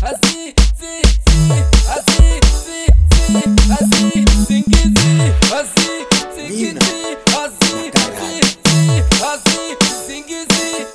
Así, sí, sí, así, sí, sí, así, sin que sí, así, sin que sí, así, sí, sí, así, sin que sí.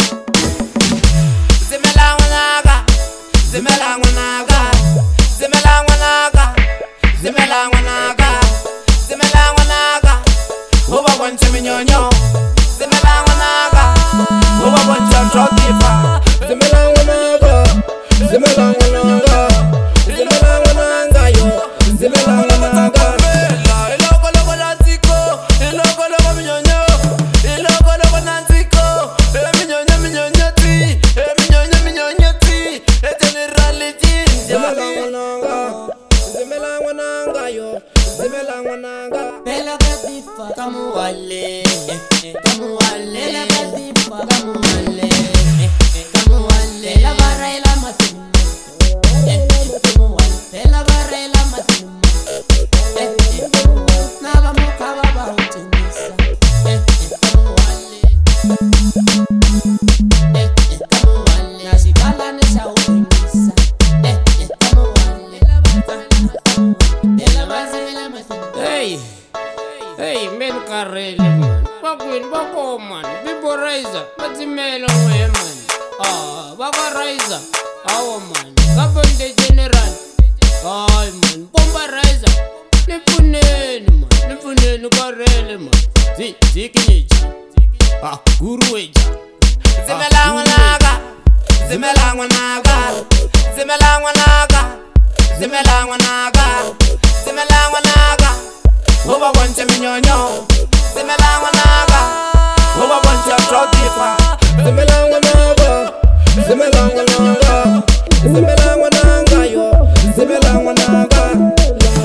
Zimelangwanaga, zimelangwanaga, zimelangwanaga, zimelangwanaga, zimelangwanaga. Uba wancha minyonyo, zimelangwanaga. Uba wancha trotifa, zimelangwanaga, zimelangwanaga, zimelangwanaga yo, zimelangwanaga. Iloko loko nanziko, iloko loko minyonyo, iloko loko nanziko, minyonyo minyonyo ti, minyonyo minyonyo ti, generali jinja. Zimelangwanaga, zimelangwanaga yo, zimelangwanaga. Pela katifa kamuwale, kamuwale. Pela katifa kamuwale, kamuwale. Pela barela masimu, kamuwale. Pela barela masimu, kamuwale. Naba mukaba bahutindisa, kamuwale, kamuwale. Nasikala nishautindisa, kamuwale. Pela barela masimu. Hey, hey, men karele man. Bakwin bako man. Bibo Raiza, batimelo we man. Baka Raiza, awa man. Kabonde general. Ay man, bomba Raiza. Nipuneni man, nipuneni karele man. Zikinyeji, guruweja. Zimelangwanaga, zimelangwanaga, zimelangwanaga, zimelangwanaga, zimelangwanaga. Uba wancha minyonyo, zimelangwanaga. Uba wancha trotifa, zimelangwanaga, zimelangwanaga, zimelangwanaga yo, zimelangwanaga.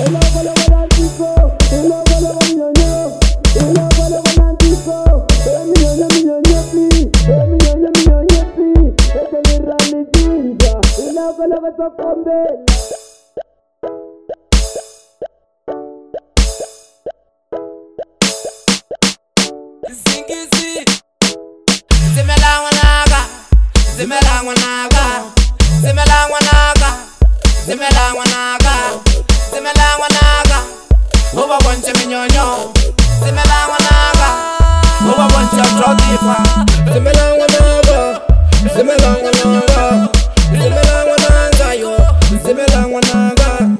Zingizi, zimelangwanaga, zimelangwanaga, zimelangwanaga, zimelangwanaga, zimelangwanaga. Uba wancha minyonyo, zimelangwanaga. Uba wancha trotifa, zimelangwanaga, zimelangwanaga, zimelangwanaga yo, zimelangwanaga.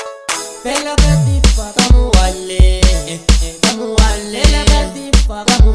Pela katifa kamuwale, kamuwale. Pela katifa kamuwale.